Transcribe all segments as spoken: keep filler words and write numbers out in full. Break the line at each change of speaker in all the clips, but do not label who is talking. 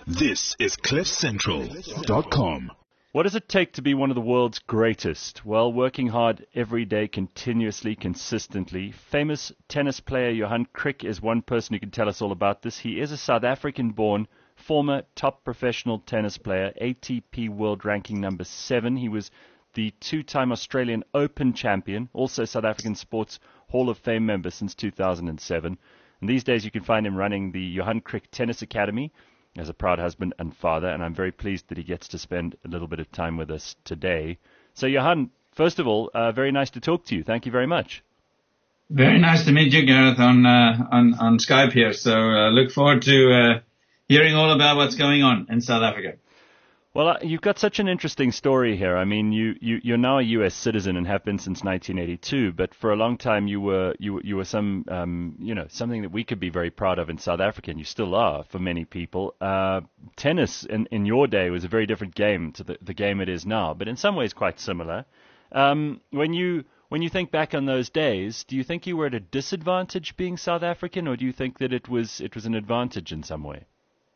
This is cliff central dot com.
What does it take to be one of the world's greatest? Well, working hard every day, continuously, consistently. Famous tennis player Johan Krick is one person who can tell us all about this. He is a South African-born, former top professional tennis player, A T P World Ranking number seven. He was the two-time Australian Open champion, also South African Sports Hall of Fame member since two thousand seven. And these days you can find him running the Johan Krick Tennis Academy as a proud husband and father, and I'm very pleased that he gets to spend a little bit of time with us today. So, Johan, first of all, uh, very nice to talk to you. Thank you very much.
Very nice to meet you, Gareth, on uh, on, on Skype here. So uh, look forward to uh, hearing all about what's going on in South Africa.
Well, uh, you've got such an interesting story here. I mean, you, you, you're now a U S citizen and have been since nineteen eighty-two, but for a long time you were you, you were some um, you know something that we could be very proud of in South Africa, and you still are for many people. Uh, tennis in, in your day was a very different game to the, the game it is now, but in some ways quite similar. Um, when you when you think back on those days, do you think you were at a disadvantage being South African, or do you think that it was it was an advantage in some way?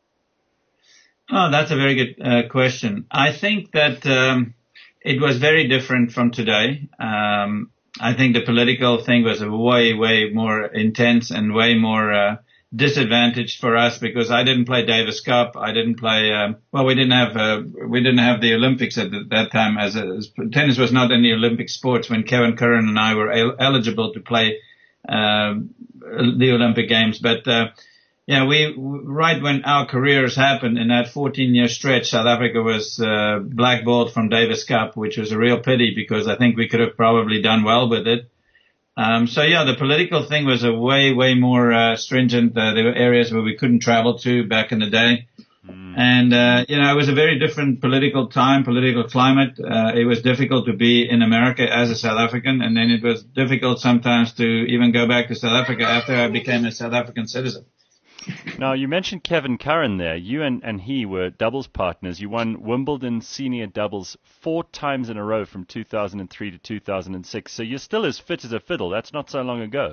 Oh, that's a very good uh, question. I think that um, it was very different from today. Um, I think the political thing was way, way more intense and way more uh, disadvantaged for us because I didn't play Davis Cup. I didn't play. Um, well, we didn't have uh, we didn't have the Olympics at the, that time. As, a, as tennis was not in the Olympic sports when Kevin Curran and I were el- eligible to play uh, the Olympic Games, but. Uh, Yeah, we, right when our careers happened in that fourteen year stretch, South Africa was, uh, blackballed from Davis Cup, which was a real pity because I think we could have probably done well with it. Um, so yeah, the political thing was a way, way more, uh, stringent. Uh, there were areas where we couldn't travel to back in the day. Mm. And, uh, you know, it was a very different political time, political climate. Uh, it was difficult to be in America as a South African. And then it was difficult sometimes to even go back to South Africa after I became a South African citizen.
Now, you mentioned Kevin Curran there. You and, and he were doubles partners. You won Wimbledon senior doubles four times in a row from two thousand three to two thousand six. So you're still as fit as a fiddle. That's not so long ago.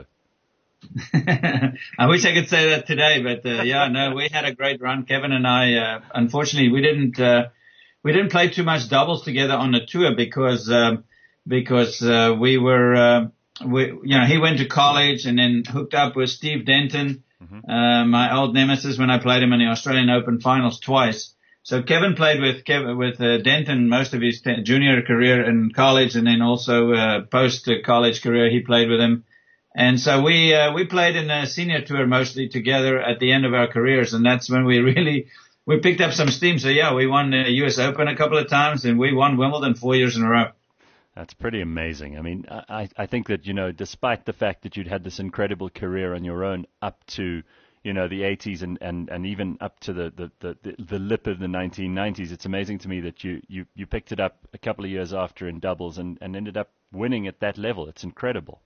I wish I could say that today, but uh, yeah, no, we had a great run. Kevin and I, uh, unfortunately, we didn't uh, we didn't play too much doubles together on the tour because uh, because uh, we were uh, we you know he went to college and then hooked up with Steve Denton. Mm-hmm. Uh, my old nemesis when I played him in the Australian Open finals twice. So Kevin played with Kevin, with uh, Denton most of his te- junior career in college, and then also uh, post college career he played with him. And so we uh, we played in the senior tour mostly together at the end of our careers, and that's when we really we picked up some steam. So yeah, we won the U S Open a couple of times, and we won Wimbledon four years in a row.
That's pretty amazing. I mean, I, I think that, you know, despite the fact that you'd had this incredible career on your own up to, you know, the eighties and, and, and even up to the, the, the, the lip of the nineteen nineties, it's amazing to me that you, you, you picked it up a couple of years after in doubles and, and ended up winning at that level. It's incredible.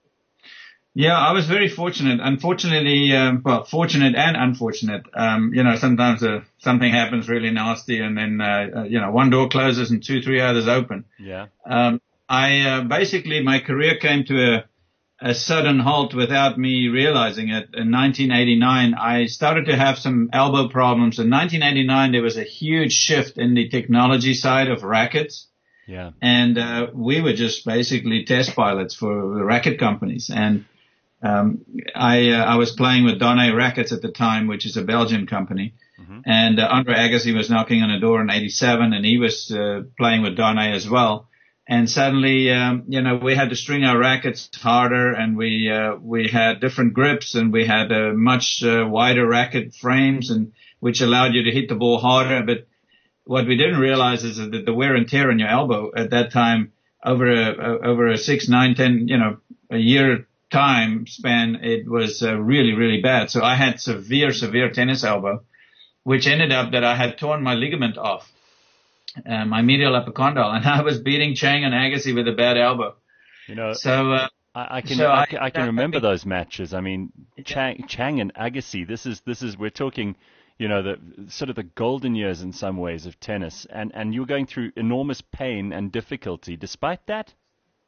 Yeah, I was very fortunate. Unfortunately, um, well, fortunate and unfortunate. Um, you know, sometimes uh, something happens really nasty, and then uh, uh, you know, one door closes and two, three others open.
Yeah.
Um, I uh, basically my career came to a, a sudden halt without me realizing it. In nineteen eighty-nine, I started to have some elbow problems. In nineteen eighty-nine, there was a huge shift in the technology side of rackets.
Yeah.
And uh, we were just basically test pilots for the racket companies, and Um, I, uh, I was playing with Donné Rackets at the time, which is a Belgian company. Mm-hmm. And uh, Andre Agassi was knocking on the door in eighty-seven, and he was uh, playing with Donné as well. And suddenly, um, you know, we had to string our rackets harder, and we uh, we had different grips, and we had uh, much uh, wider racket frames, and which allowed you to hit the ball harder. But what we didn't realize is that the wear and tear on your elbow at that time, over a over a six, nine, ten, you know, a year time span, it was uh, really, really bad. So I had severe, severe tennis elbow, which ended up that I had torn my ligament off, uh, my medial epicondyle, and I was beating Chang and Agassi with a bad elbow.
You know,
so uh,
I, I can
so
I,
I,
I can remember those matches. I mean, Chang, Chang and Agassi. This is this is we're talking, you know, the sort of the golden years in some ways of tennis, and and you're going through enormous pain and difficulty despite that.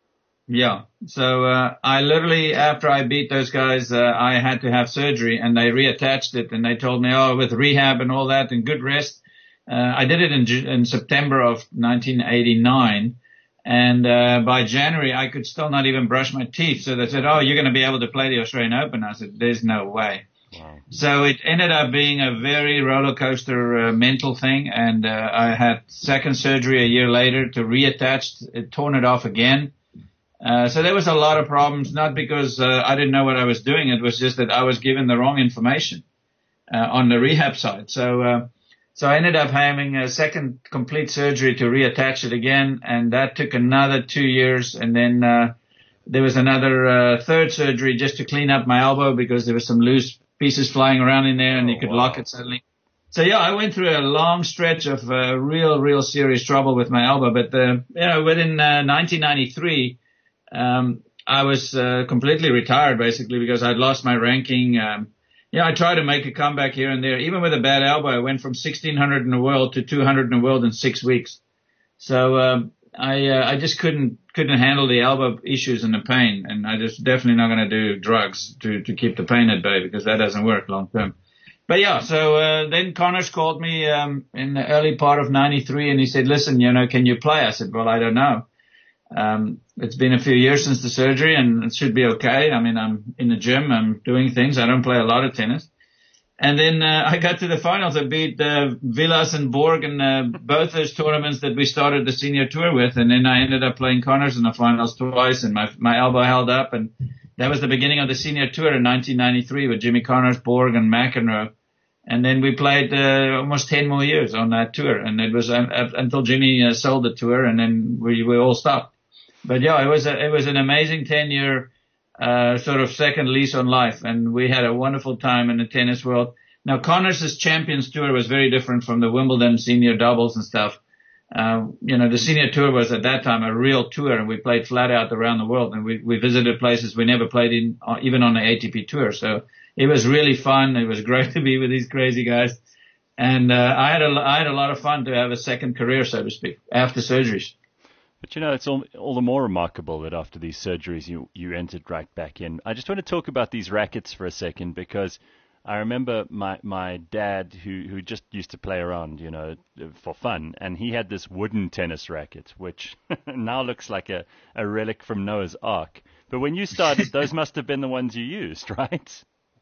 Yeah. So, uh, I literally, after I beat those guys, uh, I had to have surgery and they reattached it and they told me, oh, with rehab and all that and good rest. Uh, I did it in, Ju- in September of nineteen eighty-nine. And, uh, by January, I could still not even brush my teeth. So they said, oh, you're going to be able to play the Australian Open. I said, there's no way.
Wow.
So it ended up being a very roller coaster uh, mental thing. And, uh, I had second surgery a year later to reattach it, torn it off again. Uh, so there was a lot of problems, not because uh, I didn't know what I was doing. It was just that I was given the wrong information uh, on the rehab side. So, uh, so I ended up having a second complete surgery to reattach it again, and that took another two years. And then uh, there was another uh, third surgery just to clean up my elbow because there was some loose pieces flying around in there, and you could
wow.
lock it suddenly. So yeah, I went through a long stretch of uh, real, real serious trouble with my elbow. But uh, you know, within uh, nineteen ninety-three. Um, I was, uh, completely retired basically because I'd lost my ranking. Um, yeah, I tried to make a comeback here and there. Even with a bad elbow, I went from sixteen hundred in the world to two hundred in the world in six weeks. So, um, I, uh, I just couldn't, couldn't handle the elbow issues and the pain. And I just definitely not going to do drugs to, to keep the pain at bay because that doesn't work long term. But yeah, so, uh, then Connors called me, um, in the early part of ninety-three and he said, listen, you know, can you play? I said, well, I don't know. Um, it's been a few years since the surgery and it should be okay. I mean, I'm in the gym. I'm doing things. I don't play a lot of tennis. And then, uh, I got to the finals. I beat, uh, Villas and Borg in, uh, both those tournaments that we started the senior tour with. And then I ended up playing Connors in the finals twice and my, my elbow held up. And that was the beginning of the senior tour in nineteen ninety-three with Jimmy Connors, Borg and McEnroe. And then we played, uh, almost ten more years on that tour. And it was uh, until Jimmy uh, sold the tour and then we, we all stopped. But yeah, it was a, it was an amazing ten year, uh, sort of second lease on life. And we had a wonderful time in the tennis world. Now, Connors' Champions Tour was very different from the Wimbledon senior doubles and stuff. Uh, you know, the senior tour was at that time a real tour and we played flat out around the world and we, we visited places we never played in, uh, even on the A T P tour. So it was really fun. It was great to be with these crazy guys. And, uh, I had a, I had a lot of fun to have a second career, so to speak, after surgeries.
But, you know, it's all, all the more remarkable that after these surgeries you, you entered right back in. I just want to talk about these rackets for a second because I remember my, my dad who, who just used to play around, you know, for fun, and he had this wooden tennis racket, which now looks like a, a relic from Noah's Ark. But when you started, those must have been the ones you used, right?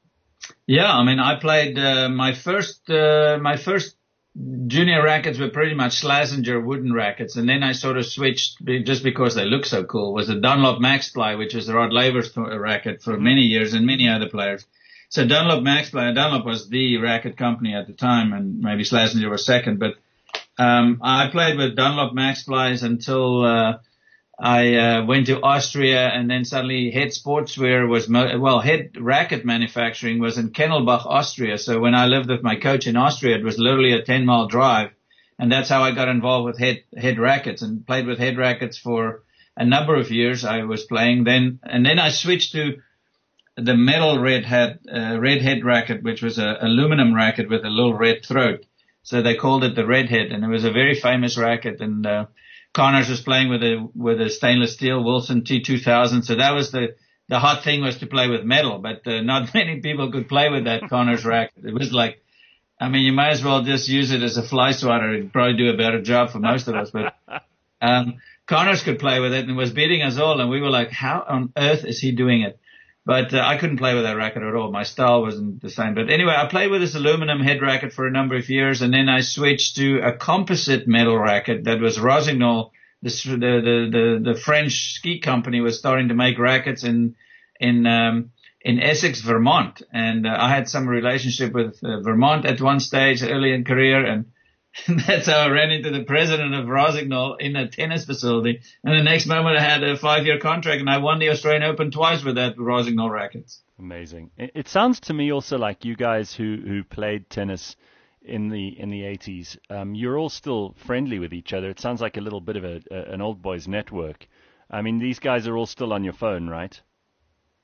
Yeah, I mean, I played uh, my first uh, my first junior rackets were pretty much Schlesinger wooden rackets, and then I sort of switched just because they look so cool. Was a Dunlop Maxfly, which is Rod Laver's racket for many years, and many other players. So Dunlop Maxfly, Dunlop was the racket company at the time, and maybe Schlesinger was second. But um I played with Dunlop Maxflies until uh I uh, went to Austria, and then suddenly Head Sportswear was, mo- well, Head Racket Manufacturing was in Kennelbach, Austria. So when I lived with my coach in Austria, it was literally a ten mile drive. And that's how I got involved with Head, Head Rackets and played with Head Rackets for a number of years. I was playing then, and then I switched to the metal red head, uh, red head racket, which was a aluminum racket with a little red throat. So they called it the Redhead, and it was a very famous racket. And, uh, Connors was playing with a, with a stainless steel Wilson T two thousand. So that was the, the hot thing was to play with metal, but uh, not many people could play with that Connors racket. It was like, I mean, you might as well just use it as a fly swatter. It'd probably do a better job for most of us, but, um, Connors could play with it and was beating us all. And we were like, how on earth is he doing it? But uh, I couldn't play with that racket at all. My style wasn't the same. But anyway, I played with this aluminum head racket for a number of years, and then I switched to a composite metal racket that was Rossignol. This, the, the, the, the French ski company was starting to make rackets in, in, um, in Essex, Vermont. And uh, I had some relationship with uh, Vermont at one stage early in career, and that's how I ran into the president of Rossignol in a tennis facility. And the next moment I had a five-year contract, and I won the Australian Open twice with that Rossignol rackets.
Amazing. It, it sounds to me also like you guys who, who played tennis in the in the eighties, um, you're all still friendly with each other. It sounds like a little bit of a, a an old boys network. I mean, these guys are all still on your phone, right?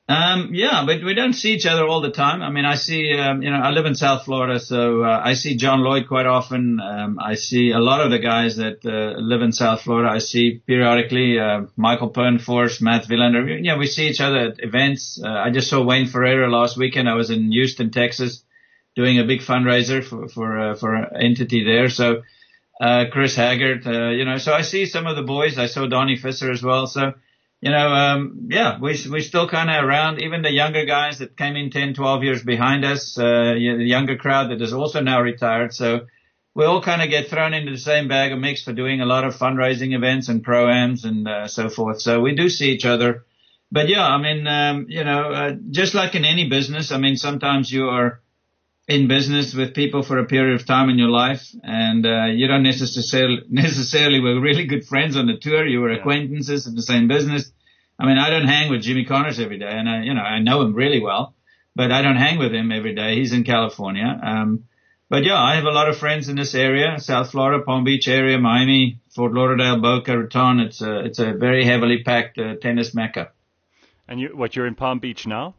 Um, yeah, but we don't see each other all the time. I mean, I see, um, you know, I live in South Florida, so uh, I see John Lloyd quite often. Um, I see a lot of the guys that uh, live in South Florida. I see periodically uh, Michael Pernfors, Matt Villander. Yeah, we see each other at events. Uh, I just saw Wayne Ferreira last weekend. I was in Houston, Texas, doing a big fundraiser for for uh, for an entity there. So uh, Chris Haggard, uh, you know, so I see some of the boys. I saw Donnie Fisher as well. So. You know, um, yeah, we, we still kind of around, even the younger guys that came in ten, twelve years behind us, uh, you know, the younger crowd that is also now retired. So we all kind of get thrown into the same bag of mix for doing a lot of fundraising events and pro-ams and, uh, so forth. So we do see each other. But yeah, I mean, um, you know, uh, just like in any business, I mean, sometimes you are in business with people for a period of time in your life, and uh, you don't necessarily necessarily were really good friends on the tour. You were acquaintances in the same business. I mean, I don't hang with Jimmy Connors every day, and I, you know, I know him really well, but I don't hang with him every day. He's in California. Um, but yeah, I have a lot of friends in this area, South Florida, Palm Beach area, Miami, Fort Lauderdale, Boca Raton. It's a, it's a very heavily packed uh, tennis mecca.
And you, what, you're in Palm Beach now?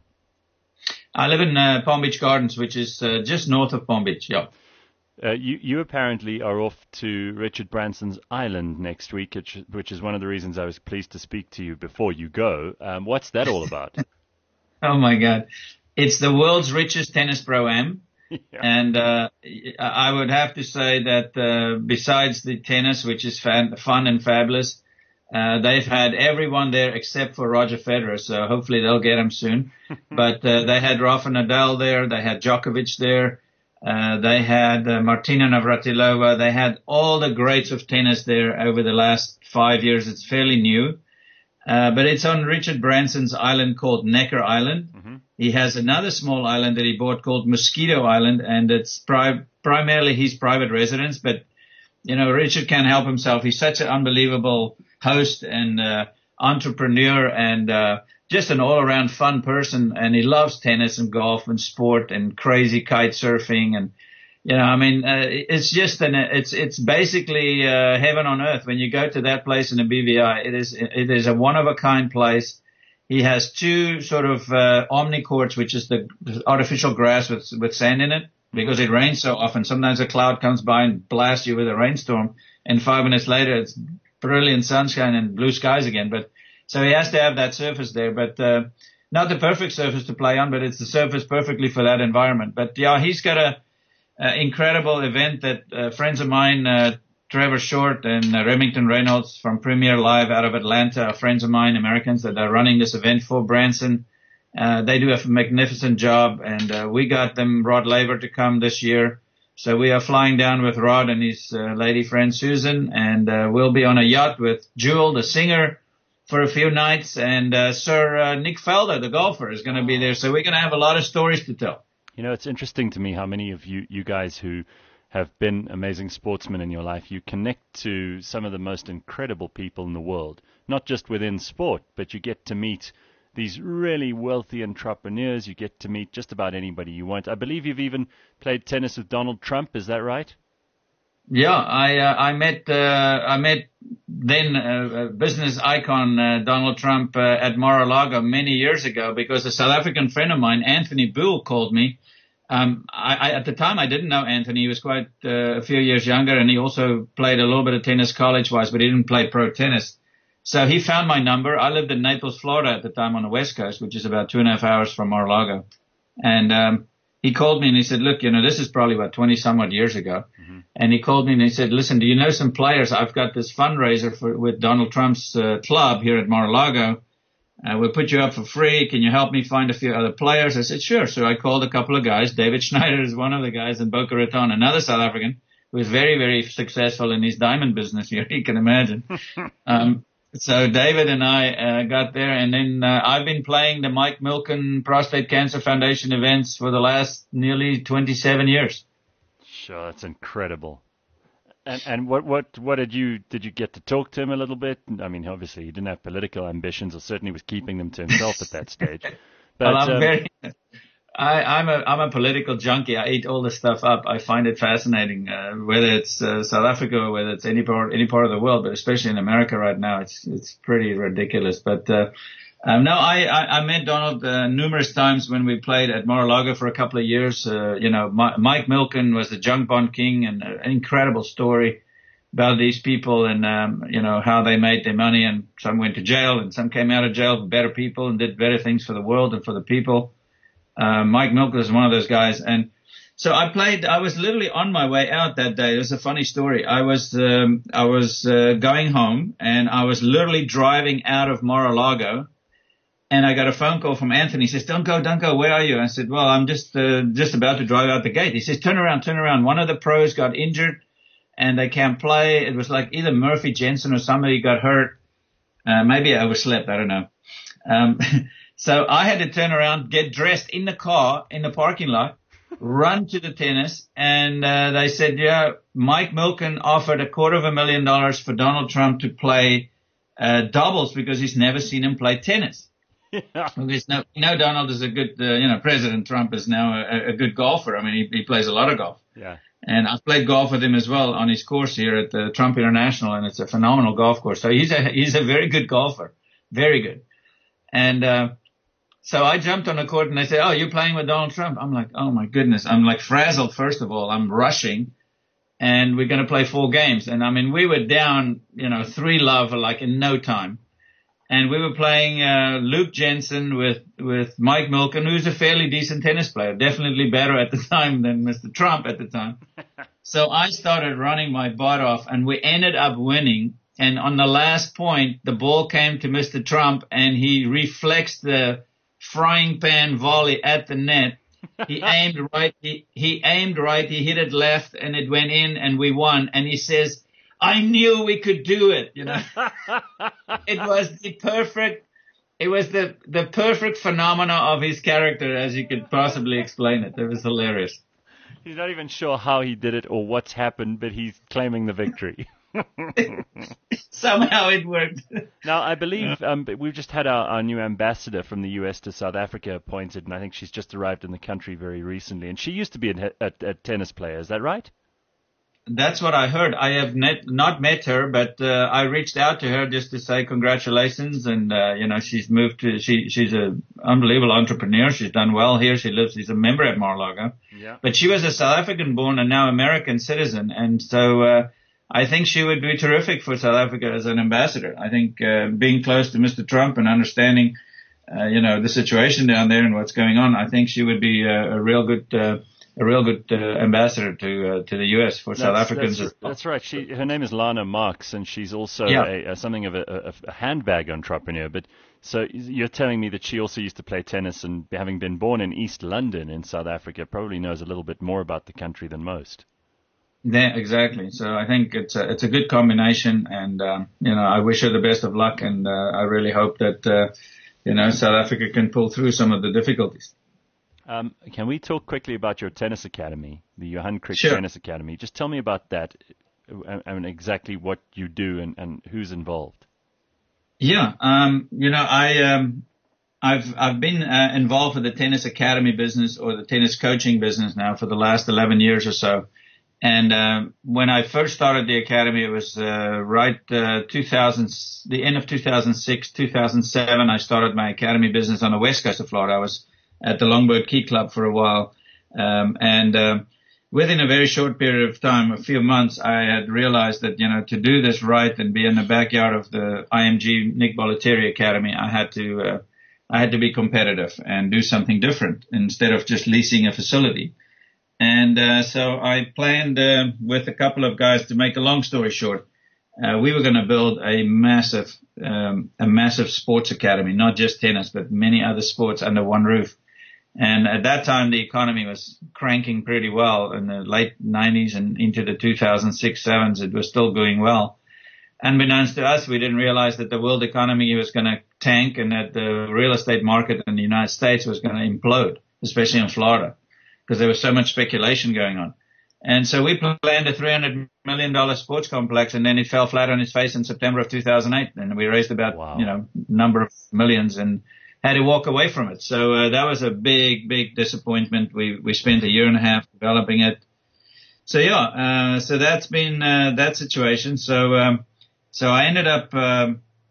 I live in uh, Palm Beach Gardens, which is uh, just north of Palm Beach, yeah.
Uh, you, you apparently are off to Richard Branson's island next week, which, which is one of the reasons I was pleased to speak to you before you go. Um, what's that all about?
Oh, my God. It's the world's richest tennis pro-am. Yeah. And uh, I would have to say that uh, besides the tennis, which is fan, fun and fabulous, Uh, they've had everyone there except for Roger Federer, so hopefully they'll get him soon. But uh, they had Rafa Nadal there, they had Djokovic there, uh, they had uh, Martina Navratilova, they had all the greats of tennis there over the last five years. It's fairly new, uh, but it's on Richard Branson's island called Necker Island. Mm-hmm. He has another small island that he bought called Mosquito Island, and it's pri- primarily his private residence. But you know, Richard can't help himself. He's such an unbelievable host and uh, entrepreneur and uh, just an all-around fun person, and he loves tennis and golf and sport and crazy kite surfing, and you know, I mean, uh, it's just an it's it's basically uh, heaven on earth when you go to that place in the B V I. It is it is a one-of-a-kind place. He has two sort of uh, omni courts, which is the artificial grass with with sand in it, because it rains so often. Sometimes a cloud comes by and blasts you with a rainstorm, and five minutes later it's brilliant sunshine and blue skies again. But so he has to have that surface there, but uh, not the perfect surface to play on, but it's the surface perfectly for that environment. But yeah, he's got a, a incredible event that uh, friends of mine, uh, Trevor Short and uh, Remington Reynolds from Premier Live out of Atlanta, are friends of mine, Americans that are running this event for Branson. Uh, they do a magnificent job, and uh, we got them Rod Laver to come this year. So we are flying down with Rod and his uh, lady friend Susan, and uh, we'll be on a yacht with Jewel, the singer, for a few nights, and uh, Sir uh, Nick Felder, the golfer, is going to be there. So we're going to have a lot of stories to tell.
You know, it's interesting to me how many of you, you guys who have been amazing sportsmen in your life, you connect to some of the most incredible people in the world, not just within sport, but you get to meet these really wealthy entrepreneurs. You get to meet just about anybody you want. I believe you've even played tennis with Donald Trump. Is that right?
Yeah, I uh, I met uh, I met then uh, business icon uh, Donald Trump uh, at Mar-a-Lago many years ago, because a South African friend of mine, Anthony Boole, called me. Um, I, I, at the time, I didn't know Anthony. He was quite uh, a few years younger, and he also played a little bit of tennis college-wise, but he didn't play pro tennis. So he found my number. I lived in Naples, Florida at the time on the West Coast, which is about two and a half hours from Mar-a-Lago. And um, he called me and he said, look, you know, this is probably about twenty some odd years ago. Mm-hmm. And he called me and he said, listen, do you know some players? I've got this fundraiser for, with Donald Trump's uh, club here at Mar-a-Lago. Uh, we'll put you up for free. Can you help me find a few other players? I said, sure. So I called a couple of guys. David Schneider is one of the guys in Boca Raton, another South African who is very, very successful in his diamond business here. You can imagine. um, So David and I uh, got there, and then uh, I've been playing the Mike Milken Prostate Cancer Foundation events for the last nearly twenty-seven years.
Sure, that's incredible. And and what what what did you did you get to talk to him a little bit? I mean, obviously he didn't have political ambitions, or certainly was keeping them to himself at that stage. But,
well, I'm
um,
very. I, I'm a I'm a political junkie. I eat all this stuff up. I find it fascinating, uh, whether it's uh, South Africa or whether it's any part any part of the world, but especially in America right now, it's it's pretty ridiculous. But uh, Um, no, I, I, I met Donald uh, numerous times when we played at Mar-a-Lago for a couple of years. Uh, you know, My, Mike Milken was the junk bond king, and uh, an incredible story about these people and, um, you know, how they made their money, and some went to jail and some came out of jail for better people and did better things for the world and for the people. Uh, Mike Milken was one of those guys. And so I played, I was literally on my way out that day. It was a funny story. I was, um, I was, uh, going home, and I was literally driving out of Mar-a-Lago. And I got a phone call from Anthony. He says, don't go, don't go. Where are you? I said, well, I'm just, uh, just about to drive out the gate. He says, turn around, turn around. One of the pros got injured and they can't play. It was like either Murphy Jensen or somebody got hurt. Uh, maybe I overslept. I don't know. Um, so I had to turn around, get dressed in the car, in the parking lot, run to the tennis. And, uh, they said, yeah, Mike Milken offered a quarter of a million dollars for Donald Trump to play, uh, doubles because he's never seen him play tennis. Yeah. Because no, you know, Donald is a good, uh, you know, President Trump is now a, a good golfer. I mean, he, he plays a lot of golf.
Yeah.
And I've played golf with him as well on his course here at the Trump International, and it's a phenomenal golf course. So he's a, he's a very good golfer. Very good. And, uh, so I jumped on the court and they said, oh, you're playing with Donald Trump. I'm like, oh my goodness. I'm like frazzled. First of all, I'm rushing, and we're going to play four games. And I mean, we were down, you know, three love like in no time. And we were playing, uh, Luke Jensen with, with Mike Milken, who's a fairly decent tennis player, definitely better at the time than Mister Trump at the time. So I started running my butt off, and we ended up winning. And on the last point, the ball came to Mister Trump, and he reflexed the frying pan volley at the net. He aimed right, he, he aimed right, he hit it left, and it went in, and we won. And he says, I knew we could do it, you know. It was the perfect, it was the, the perfect phenomena of his character as you could possibly explain it. It was hilarious.
He's not even sure how he did it or what's happened, but he's claiming the victory.
Somehow it worked.
Now, I believe um, we've just had our, our new ambassador from the U S to South Africa appointed, and I think she's just arrived in the country very recently. And she used to be a, a, a tennis player. Is that right?
That's what I heard. I have net, not met her, but uh, I reached out to her just to say congratulations. And, uh, you know, she's moved to, she, she's an unbelievable entrepreneur. She's done well here. She lives, she's a member at Mar-a-Lago. Yeah. But she was a South African born and now American citizen. And so, uh, I think she would be terrific for South Africa as an ambassador. I think, uh, being close to Mister Trump and understanding, uh, you know, the situation down there and what's going on, I think she would be a, a real good, uh, a real good uh, ambassador to uh, to the U S for that's, South Africans.
That's, that's right. She her name is Lana Marks, and she's also yeah. a, a, something of a, a, a handbag entrepreneur. But so you're telling me that she also used to play tennis, and having been born in East London in South Africa, probably knows a little bit more about the country than most.
Yeah, exactly. So I think it's a, it's a good combination, and um, you know, I wish her the best of luck, and uh, I really hope that uh, you know, South Africa can pull through some of the difficulties.
Um, can we talk quickly about your tennis academy, the Johan Krick
sure.
Tennis Academy? Just tell me about that, and exactly what you do and, and who's involved.
Yeah, um, you know, I um, I've I've been uh, involved with the tennis academy business or the tennis coaching business now for the last eleven years or so. And uh, when I first started the academy, it was uh, right uh, two thousand, the end of two thousand six, two thousand seven. I started my academy business on the west coast of Florida. I was at the Longboat Key Club for a while. Um, and, uh, within a very short period of time, a few months, I had realized that, you know, to do this right and be in the backyard of the I M G Nick Bollettieri Academy, I had to, uh, I had to be competitive and do something different instead of just leasing a facility. And, uh, so I planned, uh, with a couple of guys to make a long story short. Uh, we were going to build a massive, um, a massive sports academy, not just tennis, but many other sports under one roof. And at that time, the economy was cranking pretty well in the late nineties and into the two thousand six, sevens. It was still going well. Unbeknownst to us, we didn't realize that the world economy was going to tank and that the real estate market in the United States was going to implode, especially in Florida, because there was so much speculation going on. And so we planned a three hundred million dollars sports complex, and then it fell flat on its face in September of two thousand eight. And we raised about, wow. you know, number of millions and had to walk away from it. So uh, that was a big, big disappointment. We we spent a year and a half developing it. So yeah, uh, so that's been uh, that situation. So um, so I ended up um,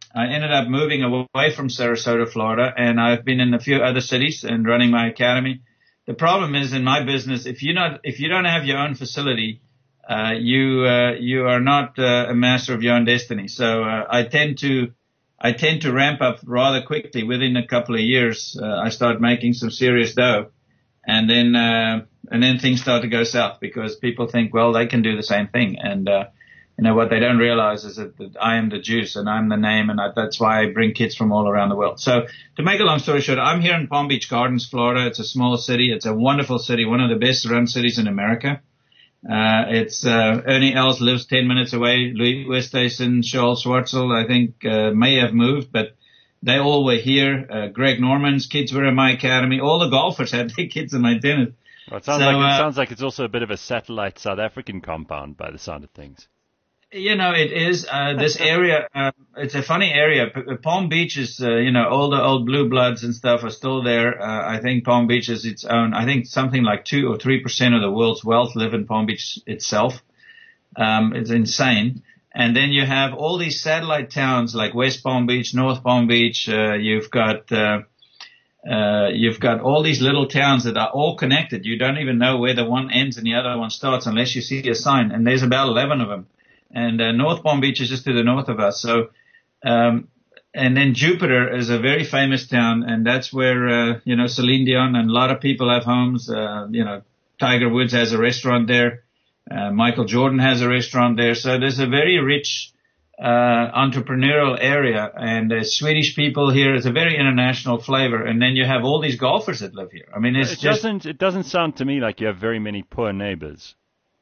I ended up moving away from Sarasota, Florida, and I've been in a few other cities and running my academy. The problem is in my business, if you not if you don't have your own facility, uh, you uh, you are not uh, a master of your own destiny. So uh, I tend to I tend to ramp up rather quickly. Within a couple of years, uh, I start making some serious dough, and then uh, and then things start to go south because people think, well, they can do the same thing, and uh, you know what they don't realize is that, that I am the juice and I'm the name, and I, that's why I bring kids from all around the world. So to make a long story short, I'm here in Palm Beach Gardens, Florida. It's a small city. It's a wonderful city, one of the best run cities in America. Uh, it's, uh, Ernie Els lives ten minutes away. Louis Westhuizen, Charles Schwartzel, I think, uh, may have moved, but they all were here. Uh, Greg Norman's kids were in my academy. All the golfers had their kids in my tennis.
Well, it sounds,
so,
like, it
uh,
sounds like it's also a bit of a satellite South African compound by the sound of things.
You know, it is, uh, this area, uh, it's a funny area. P- Palm Beach is, uh, you know, all the old blue bloods and stuff are still there. Uh, I think Palm Beach is its own, I think something like two or three percent of the world's wealth live in Palm Beach itself. Um, it's insane. And then you have all these satellite towns like West Palm Beach, North Palm Beach. Uh, you've got, uh, uh, you've got all these little towns that are all connected. You don't even know where the one ends and the other one starts unless you see a sign. And there's about eleven of them. And uh, North Palm Beach is just to the north of us. So, um, and then Jupiter is a very famous town, and that's where, uh, you know, Celine Dion and a lot of people have homes. Uh, you know, Tiger Woods has a restaurant there. Uh, Michael Jordan has a restaurant there. So there's a very rich, uh, entrepreneurial area, and uh, Swedish people here. It's a very international flavor. And then you have all these golfers that live here. I mean, it's
it
just.
Doesn't, it doesn't sound to me like you have very many poor neighbors.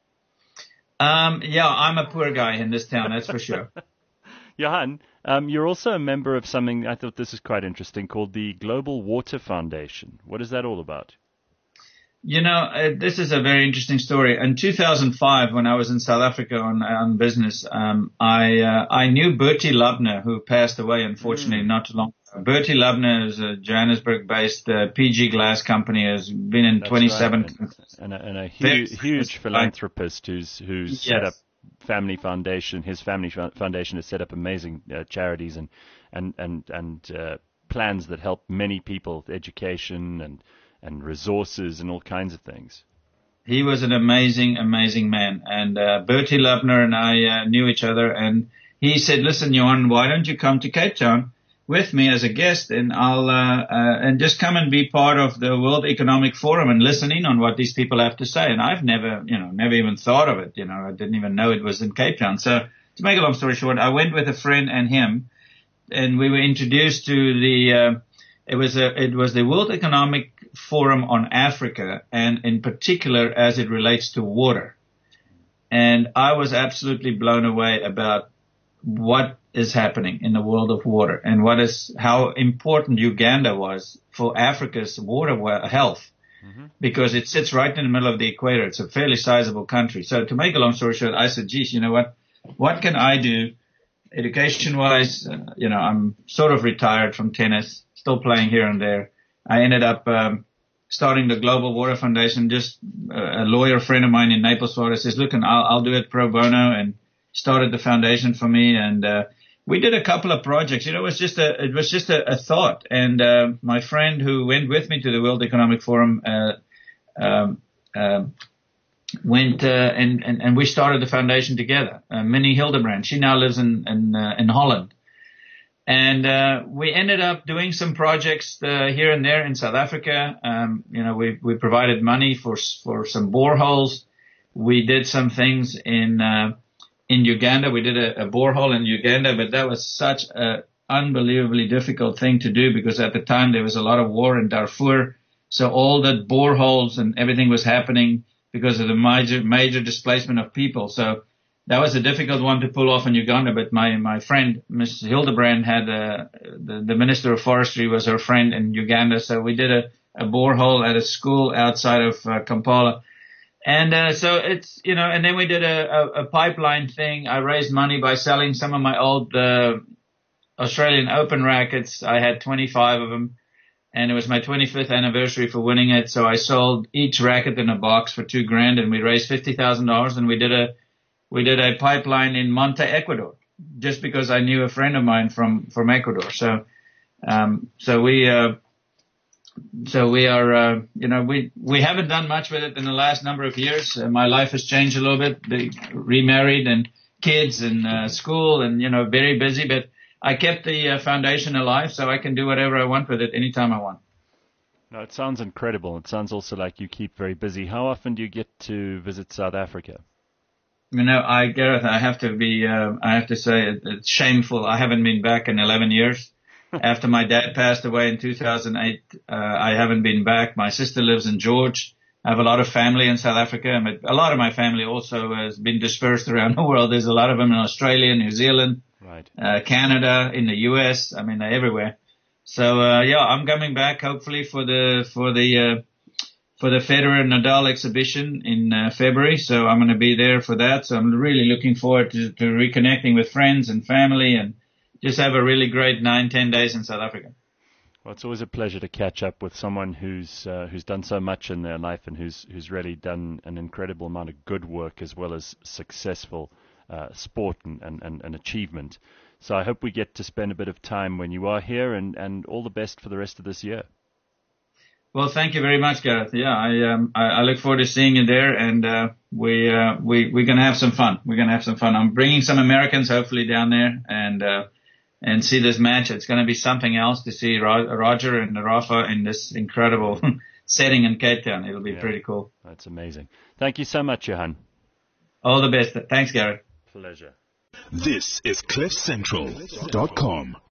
Um, yeah, I'm a poor guy in this town, that's for sure.
Johan, um, you're also a member of something, I thought this is quite interesting, called the Global Water Foundation. What is that all about?
You know, uh, this is a very interesting story. In two thousand five, when I was in South Africa on, on business, um, I, uh, I knew Bertie Lubner, who passed away, unfortunately, mm. not too long ago. Bertie Lubner is a Johannesburg-based uh, P G Glass company, has been in
That's
twenty-seven
right. and, and a, and a huge, huge philanthropist who's who's
yes.
set up Family Foundation. His family foundation has set up amazing uh, charities and and and and uh, plans that help many people, education and and resources and all kinds of things.
He was an amazing, amazing man. And uh, Bertie Lubner and I uh, knew each other, and he said, "Listen, Johan, why don't you come to Cape Town with me as a guest, and I'll uh, uh and just come and be part of the World Economic Forum and listen in on what these people have to say." And I've never, you know, never even thought of it. You know, I didn't even know it was in Cape Town. So to make a long story short, I went with a friend and him, and we were introduced to the. Uh, it was a it was the World Economic Forum on Africa, and in particular as it relates to water. And I was absolutely blown away about what is happening in the world of water, and what is how important Uganda was for Africa's water health, mm-hmm. because it sits right in the middle of the equator. It's a fairly sizable country. So to make a long story short, I said, geez, you know what, what can I do education wise? Uh, you know, I'm sort of retired from tennis, still playing here and there. I ended up, um, starting the Global Water Foundation. Just uh, a lawyer friend of mine in Naples, Florida says, look, and I'll, I'll do it pro bono, and started the foundation for me. And, uh, we did a couple of projects. You know, it was just a, it was just a, a thought. And, uh, my friend who went with me to the World Economic Forum, uh, um, uh, went, uh, and, and, and we started the foundation together. Uh, Minnie Hildebrand, she now lives in, in, uh, in Holland. And, uh, we ended up doing some projects, uh, here and there in South Africa. Um, you know, we, we provided money for, for some boreholes. We did some things in, uh, in Uganda. We did a, a borehole in Uganda, but that was such an unbelievably difficult thing to do because at the time there was a lot of war in Darfur. So all the boreholes and everything was happening because of the major, major displacement of people. So that was a difficult one to pull off in Uganda. But my, my friend, Miss Hildebrand, had a, the, the Minister of Forestry was her friend in Uganda. So we did a, a borehole at a school outside of uh, Kampala. And, uh, so it's, you know, and then we did a, a, a pipeline thing. I raised money by selling some of my old, uh, Australian Open rackets. I had twenty-five of them, and it was my twenty-fifth anniversary for winning it. So I sold each racket in a box for two grand, and we raised fifty thousand dollars, and we did a, we did a pipeline in Monte, Ecuador. just because I knew a friend of mine from, from Ecuador. So, um, so we, uh, so we are, uh, you know, we, we haven't done much with it in the last number of years. Uh, my life has changed a little bit, they remarried and kids and, uh, school and, you know, very busy, but I kept the uh, foundation alive so I can do whatever I want with it anytime I want.
No, it sounds incredible. It sounds also like you keep very busy. How often do you get to visit South Africa?
You know, I, Gareth, I have to be, uh, I have to say it, it's shameful. I haven't been back in eleven years. After my dad passed away in two thousand eight, uh, I haven't been back. My sister lives in George. I have a lot of family in South Africa. A lot of my family also has been dispersed around the world. There's a lot of them in Australia, New Zealand,
right.
uh, Canada, in the U S. I mean, they're everywhere. So, uh, yeah, I'm coming back hopefully for the, for the, uh, for the Federer Nadal exhibition in uh, February. So I'm going to be there for that. So I'm really looking forward to, to reconnecting with friends and family and just have a really great nine, ten days in South Africa.
Well, it's always a pleasure to catch up with someone who's uh, who's done so much in their life and who's who's really done an incredible amount of good work as well as successful uh, sport and, and, and, and achievement. So I hope we get to spend a bit of time when you are here, and, and all the best for the rest of this year.
Well, thank you very much, Gareth. Yeah, I um, I, I look forward to seeing you there, and uh, we uh, we we're gonna have some fun. We're gonna have some fun. I'm bringing some Americans hopefully down there, and uh, and see this match. It's gonna be something else to see Ro- Roger and Rafa in this incredible setting in Cape Town. It'll be
yeah,
pretty cool.
That's amazing. Thank you so much, Johan.
All the best. Thanks, Gareth.
Pleasure.
This is cliff central dot com.